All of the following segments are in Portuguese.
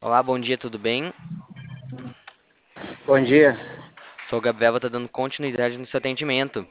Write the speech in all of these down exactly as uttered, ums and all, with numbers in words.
Olá, bom dia, tudo bem? Bom dia. Sou o Gabriel, vou estar dando continuidade no seu atendimento.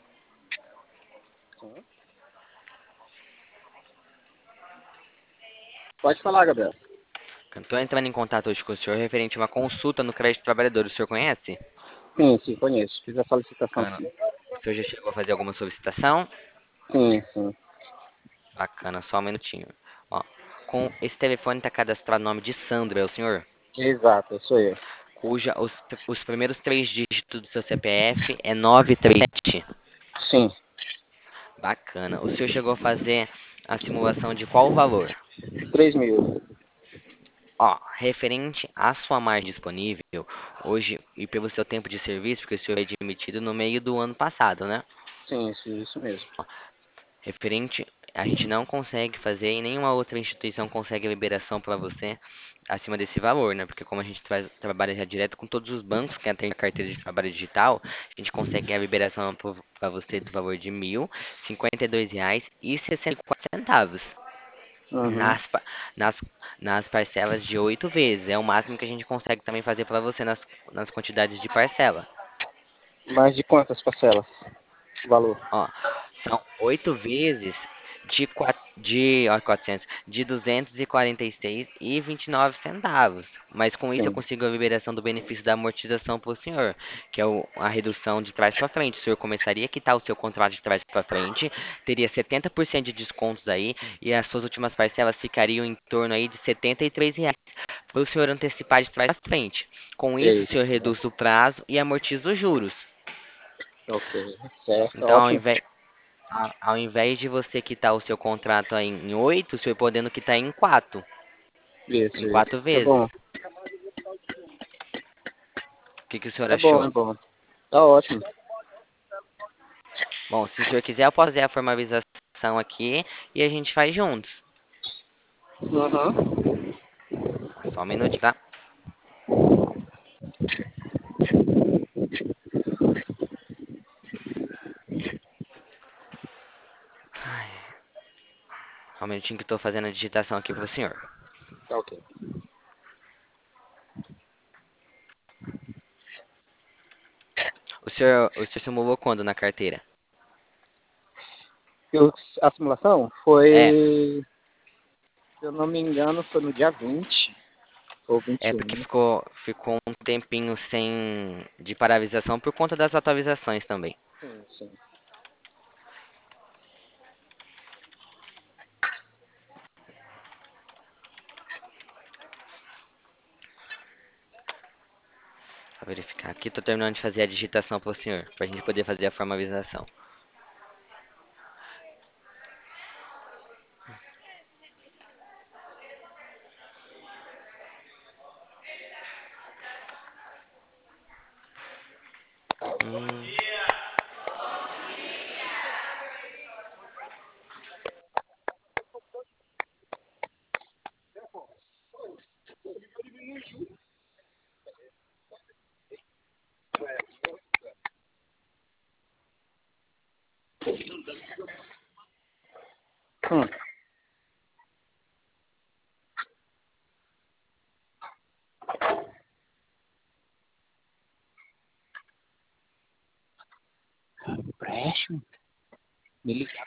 Pode falar, Gabriel. Estou entrando em contato hoje com o senhor referente a uma consulta no crédito trabalhador. O senhor conhece? Sim, sim, conheço. Fiz a solicitação, Bacana. sim. O senhor já chegou a fazer alguma solicitação? Sim, sim. Bacana, só um minutinho. Ó, com esse telefone está cadastrado o nome de Sandro, é o senhor? Exato, sou eu. Cuja os, os primeiros três dígitos do seu C P F é nove três sete. Sim, Bacana. O senhor chegou a fazer a simulação de qual valor? três mil. Ó, referente à sua margem disponível, hoje, e pelo seu tempo de serviço, porque o senhor foi admitido no meio do ano passado, né? Sim, isso, isso mesmo. Referente, a gente não consegue fazer e nenhuma outra instituição consegue liberação para você acima desse valor, né? Porque como a gente tra- trabalha já direto com todos os bancos que atendem a carteira de trabalho digital, a gente consegue a liberação para você do valor de mil e cinquenta e dois reais e sessenta e quatro centavos. Uhum. Nas, pa- nas, nas parcelas de oito vezes. É o máximo que a gente consegue também fazer para você nas, nas quantidades de parcela. Mais de quantas parcelas? O valor? Ó, são oito vezes de, qua- de, ó, quatrocentos, de duzentos e quarenta e seis e vinte e nove centavos. Mas com isso eu Sim. consigo a liberação do benefício da amortização para o senhor, que é o- a redução de trás para frente. O senhor começaria a quitar o seu contrato de trás para frente, teria setenta por cento de descontos aí e as suas últimas parcelas ficariam em torno aí de setenta e três reais para o senhor antecipar de trás para frente. Com isso, o Eita. senhor reduz o prazo e amortiza os juros. Ok, certo, Então, ao ótimo. invés Ao, ao invés de você quitar o seu contrato aí em oito, o senhor podendo quitar em quatro, em Isso, isso. quatro É bom. vezes. O que, que o senhor É bom, é achou? bom. Tá ótimo. Bom, se o senhor quiser, eu posso fazer a formalização aqui e a gente faz juntos. Uhum. Só um minutinho, tá? Só um minutinho que eu tô fazendo a digitação aqui pro senhor. Tá ok. O senhor, o senhor simulou quando na carteira? Eu, a simulação É, foi, se eu não me engano, foi no dia vinte ou vinte é e porque um. ficou, ficou um tempinho sem de paralisação por conta das atualizações também. Sim, sim. Vou verificar aqui, tô terminando de fazer a digitação pro senhor, pra gente poder fazer a formalização. Hum. Hum. Empréstimo? Me ligaram.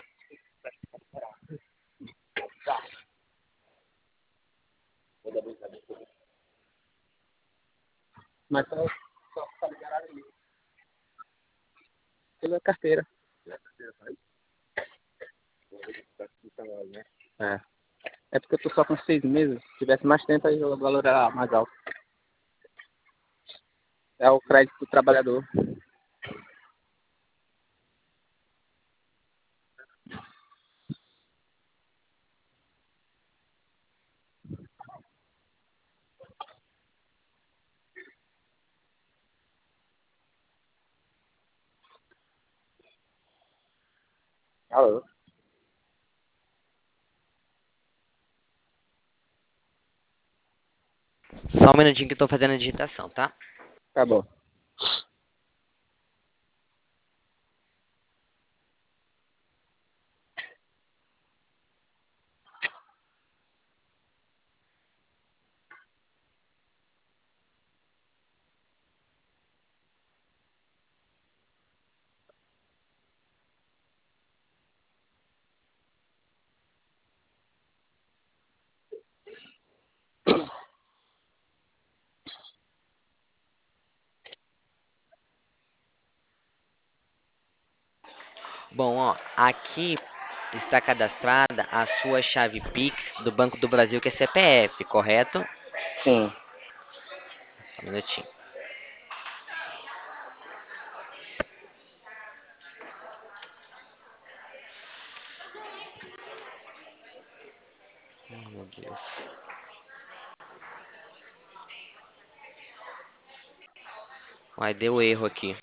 Mas só, só tá liberado ali. Pela carteira. É. É porque eu tô só com seis meses. Se tivesse mais tempo, aí o valor era mais alto. É o crédito do trabalhador. Alô? Só um minutinho que eu tô fazendo a digitação, tá? Tá bom. Bom, ó, aqui está cadastrada a sua chave Pix do Banco do Brasil, que é C P F, correto? Sim. Só um minutinho. Oh, meu Deus. Ai, deu erro aqui.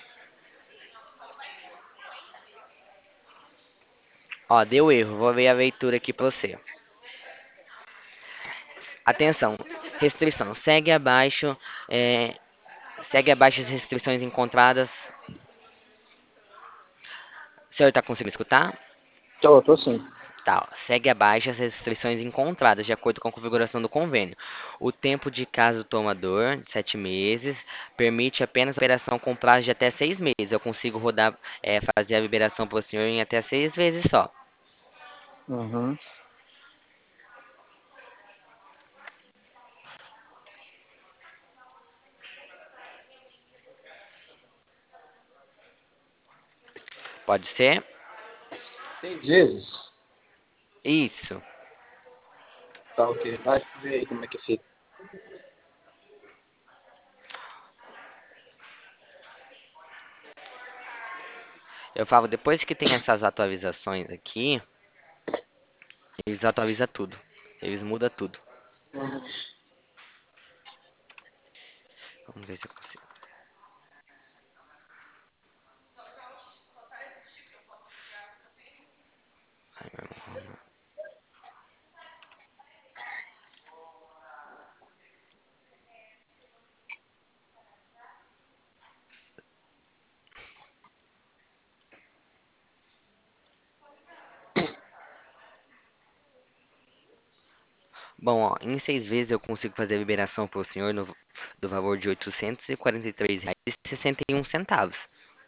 Ó, deu erro. Vou ver a leitura aqui pra você. Atenção. Restrição. Segue abaixo. é, segue abaixo as restrições encontradas. O senhor tá conseguindo escutar? Tô, tô sim. Tá, ó, segue abaixo as restrições encontradas de acordo com a configuração do convênio. O tempo de casa do tomador, de sete meses, permite apenas a liberação com prazo de até seis meses. Eu consigo rodar, é, fazer a liberação para o senhor em até seis vezes só. Uhum. Pode ser? Seis vezes? Isso. Tá, ok. Vai ver aí como é que fica. Eu falo, depois que tem essas atualizações aqui, eles atualizam tudo. Eles mudam tudo. Uhum. Vamos ver se eu consigo. Ai, meu irmão. Bom, ó, em seis vezes eu consigo fazer a liberação para o senhor no, do valor de oitocentos e quarenta e três reais e sessenta e um centavos.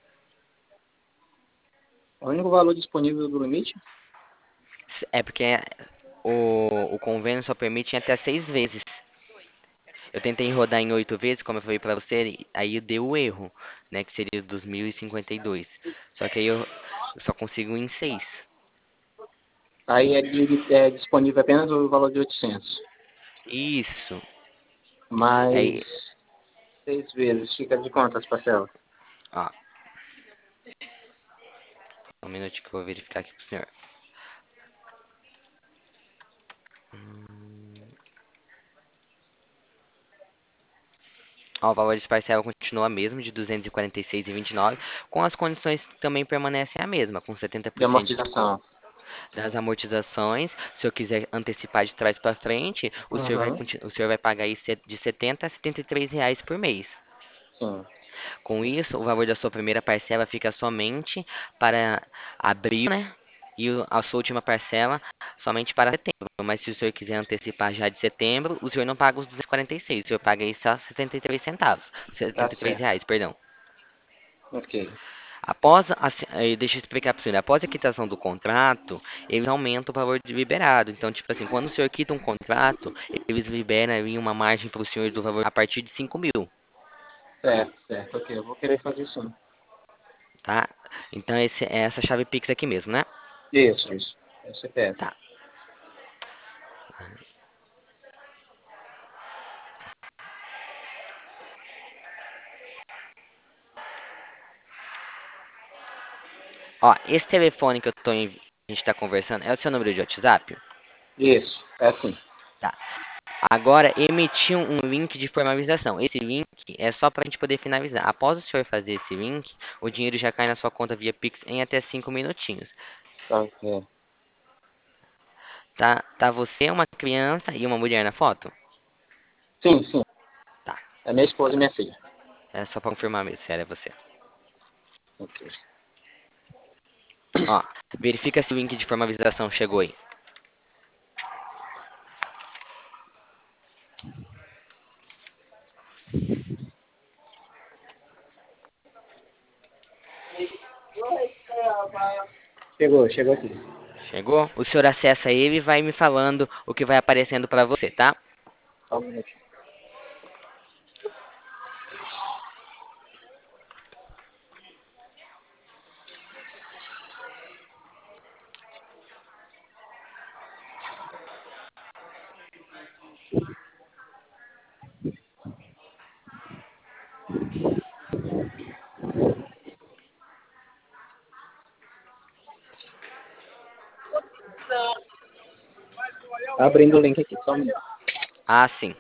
É o único valor disponível do limite? É porque o, o convênio só permite em até seis vezes. Eu tentei rodar em oito vezes, como eu falei para você, aí deu o erro, né? Que seria dos mil e cinquenta e dois. Só que aí eu, eu só consigo em seis. Aí é, de- é disponível apenas o valor de oitocentos. Isso. Aí, Mais seis vezes. Fica de quantas parcelas? ó, um minuto que eu vou verificar aqui pro senhor. Hum, Ó, o valor de parcela continua mesmo, de duzentos e quarenta e seis reais e vinte e nove centavos, com as condições que também permanecem a mesma, com setenta De por cento de desconto amortização. das amortizações. Se eu quiser antecipar de trás para frente, o senhor vai, Uhum. conti- o senhor vai pagar aí se- de setenta a setenta e três reais por mês. Sim. Com isso, o valor da sua primeira parcela fica somente para abril, né? E o- a sua última parcela somente para setembro. Mas se o senhor quiser antecipar já de setembro, o senhor não paga os duzentos e quarenta e seis, o senhor paga aí só setenta e três centavos, Tá setenta e três certo. reais, perdão. Ok. Após, a, assi- eh, deixa eu explicar para o senhor, após a quitação do contrato, eles aumentam o valor de liberado. Então, tipo assim, quando o senhor quita um contrato, eles liberam aí uma margem para o senhor do valor a partir de cinco mil, Certo, certo. Ok, eu vou querer fazer sim. tá? Então, esse, é essa chave Pix aqui mesmo, né? Isso, isso. É o C P F. Tá. Ó, esse telefone que eu tô em, a gente tá conversando é o seu número de WhatsApp? Isso, é assim. Tá. Agora, emitiu um link de formalização. Esse link é só para a gente poder finalizar. Após o senhor fazer esse link, o dinheiro já cai na sua conta via Pix em até cinco minutinhos. Tá, ok. Tá, tá você, uma criança e uma mulher na foto? Sim, sim. Tá. É minha esposa e minha filha. É só pra confirmar mesmo, sério, é você. Ok. Ó, verifica se o link de formalização chegou aí. Chegou, chegou aqui. Chegou? O senhor acessa ele e vai me falando o que vai aparecendo pra você, tá? Só um minutinho. Abrindo o link aqui, só um minuto. Ah, sim.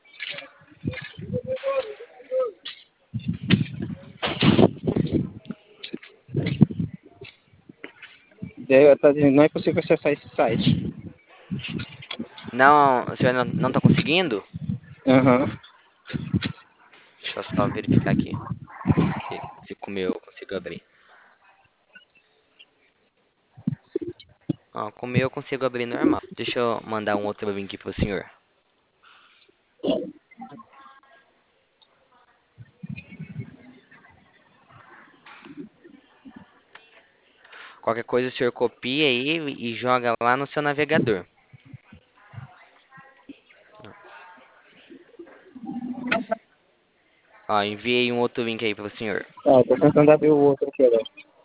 Daí tá dizendo, não é possível acessar esse site. Não, o senhor não, não tá conseguindo? Aham. Deixa eu só verificar aqui. Se, se com o meu eu consigo abrir. Ó, com o meu eu consigo abrir normal. Deixa eu mandar um outro link pro senhor. Qualquer coisa o senhor copia aí e joga lá no seu navegador. Ó, enviei um outro link aí pro senhor. Ah, tô tentando abrir o outro aqui agora.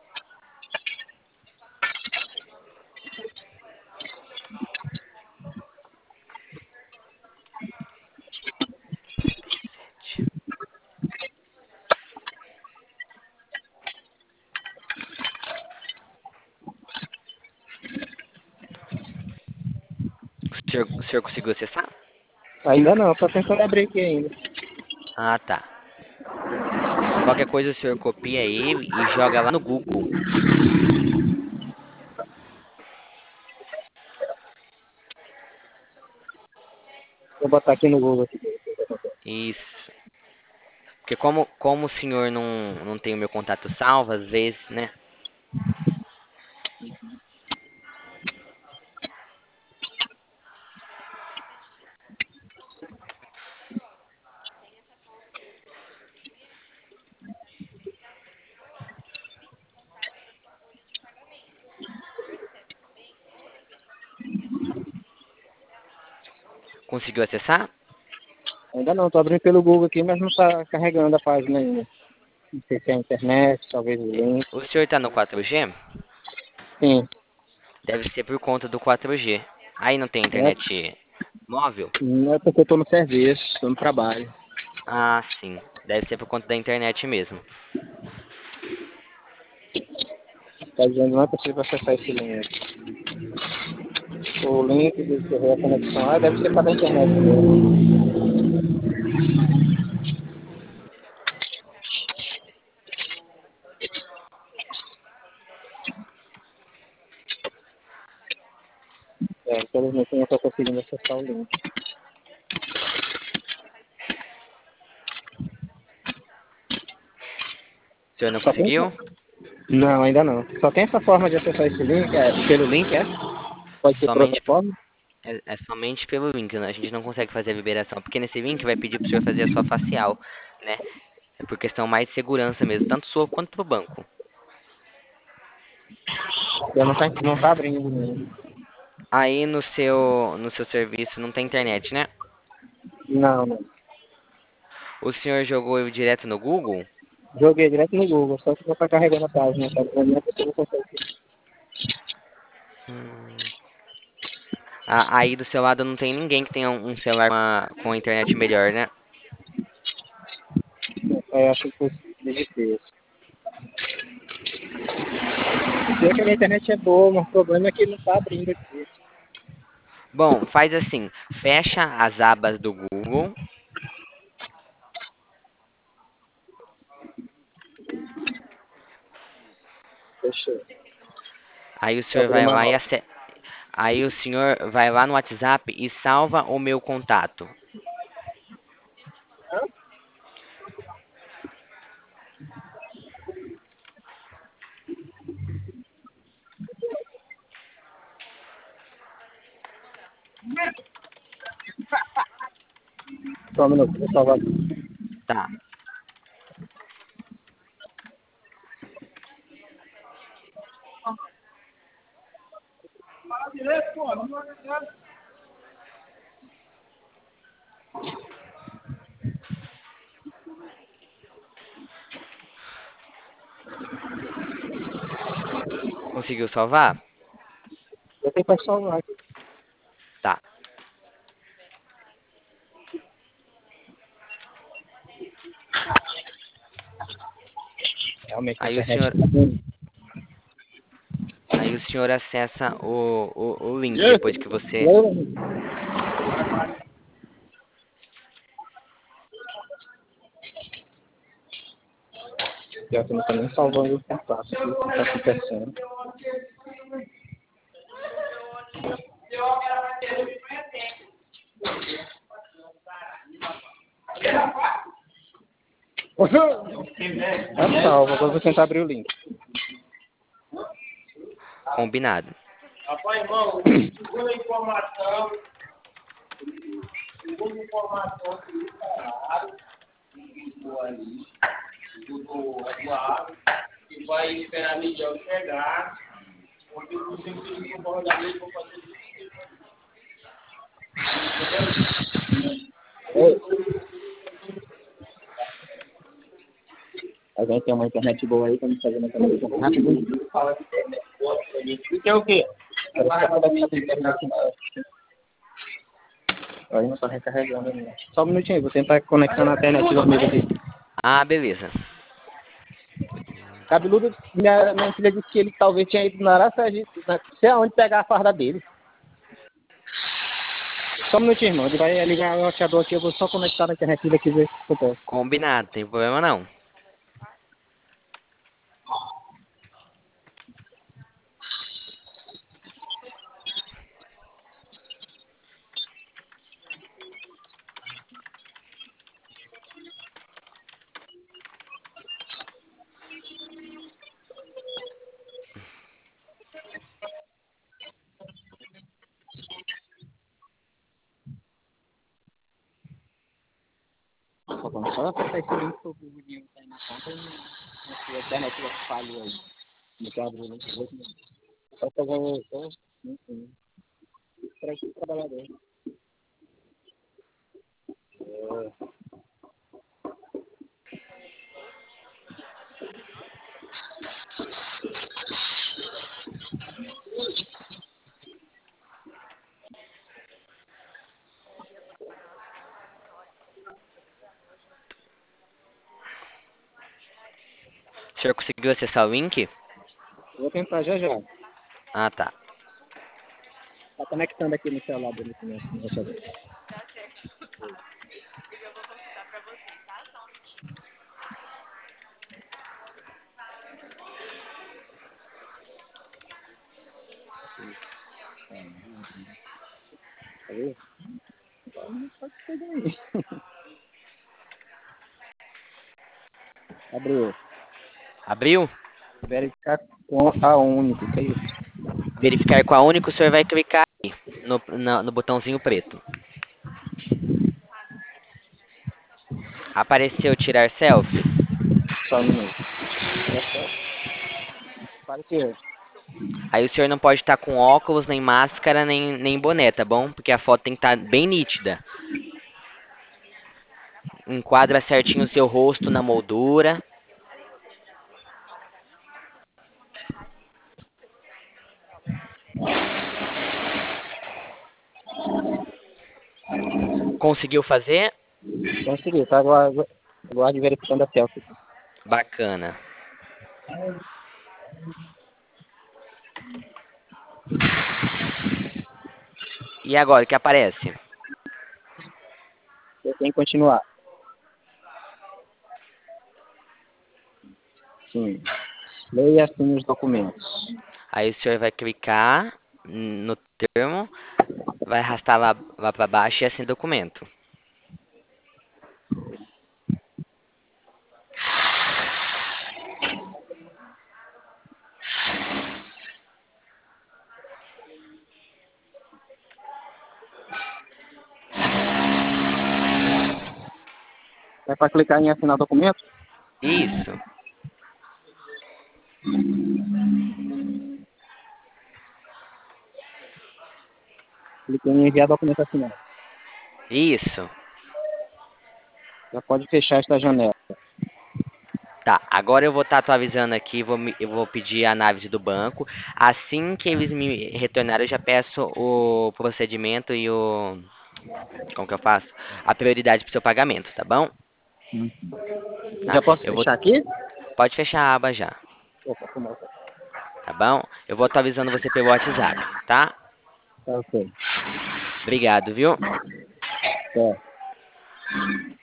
O senhor, o senhor conseguiu acessar? Ainda não, tô tentando abrir aqui ainda. Ah, tá. Qualquer coisa o senhor copia ele e joga lá no Google. Vou botar aqui no Google aqui. Isso. Porque como, como o senhor não, não tem o meu contato salvo, às vezes, né? Conseguiu acessar? Ainda não, tô abrindo pelo Google aqui, mas não tá carregando a página ainda. Não sei se é a internet, talvez o link. O senhor tá no quatro G? Sim. Deve ser por conta do quatro G. Aí não tem Não é, internet móvel? não é porque eu tô no serviço, tô no trabalho. Ah, sim. Deve ser por conta da internet mesmo. Tá dizendo que não é possível acessar esse link. O link de que a conexão ah, deve ser para a internet mesmo. É, infelizmente eu não estou conseguindo acessar o link. O senhor não Só tem conseguiu? Não, ainda não. Só tem essa forma de acessar esse link, é pelo link, é? Pode ser por outra Somente, forma? é, é somente pelo link, né? A gente não consegue fazer a liberação. Porque nesse link vai pedir pro senhor fazer a sua facial, né? É por questão mais de segurança mesmo, tanto sua quanto pro banco. Eu não tá, não tá abrindo o link. Aí no seu, no seu serviço não tem internet, né? Não, não. O senhor jogou eu direto no Google? Joguei direto no Google, só que não tá carregando a página, tá dizendo que eu não consigo. Hum. Ah, aí do seu lado não tem ninguém que tenha um um celular com a, com a internet melhor, né? É, acho que foi difícil. Sei que a minha internet é boa, mas o problema é que não tá abrindo aqui. Bom, faz assim, fecha as abas do Google, Fechou. aí o Vou senhor abrir vai uma lá e nova. ace- aí o senhor vai lá no WhatsApp e salva o meu contato. Só um minuto, vou salvar aqui. Tá. Conseguiu salvar? Eu tenho que salvar aqui. Tá. Realmente a Aí o internet senhor, tá ruim. aí o senhor acessa o, o, o link Yes. depois que você. Yes. Pior que eu não tô nem salvando o contato aqui, o que tá acontecendo. Tá salvo, agora eu vou tentar abrir o link. Combinado. Rapaz, irmão, segunda informação, segunda informação que o caralho, ficou ali, ficou atuado, que vai esperar Miguel chegar, porque eu sempre tive que abordar ele, vou fazer isso. Alguém tem uma internet boa aí pra me fazer uma internet rápido? Fala de internet boa. E que é o quê? Eu quero saber da internet. Aí não tá recarregando ainda. Só um minutinho, vou tentar conectar na internet do amigo aqui. Ah, beleza. Cabeludo, minha, minha filha disse que ele talvez tinha ido na Aracaju, não sei aonde pegar a farda dele. Só um minutinho, irmão. Ele vai ligar o roteador aqui, eu vou só conectar na internet dele aqui e ver se eu posso. Combinado, tem problema não. Só vamos só apertar esse link pro menino sair na conta e a internet vai falhar aí. Não quer abrir o link, só fazer o... Só, enfim. Para aqui, trabalhador. É. O senhor conseguiu acessar o link? Vou tentar já já. Ah, tá. Tá conectando aqui no celular dele aqui no no roteador. Aí. Não pode ser daí. Abriu. Abriu? Verificar com a único, que é isso? Verificar com a única, o senhor vai clicar aí no, na- no botãozinho preto. Apareceu tirar selfie? Só um minuto. Apareceu. Aí o senhor não pode estar com óculos, nem máscara, nem, nem boné, tá bom? Porque a foto tem que estar bem nítida. Enquadra certinho o seu rosto na moldura. Conseguiu fazer? Consegui, tá agora, agora verificando a selfie. Bacana. E agora, o que aparece? Eu tenho que continuar. Sim. Leia assim os documentos. Aí o senhor vai clicar no termo, vai arrastar lá, lá para baixo e assina o documento. É para clicar em assinar documento? Isso, Cliquei em enviar documento assinado. isso. Já pode fechar esta janela. Tá, agora eu vou estar atualizando aqui, vou, me- eu vou pedir a análise do banco. Assim que eles me retornarem, eu já peço o procedimento e o... Como que eu faço? A prioridade para o seu pagamento, tá bom? Hum. Tá? Já posso Eu vou... fechar aqui? Pode fechar a aba já, Opa, foi mal. tá bom? Eu vou atualizando você pelo WhatsApp, tá? Tá ok. Obrigado, viu? É.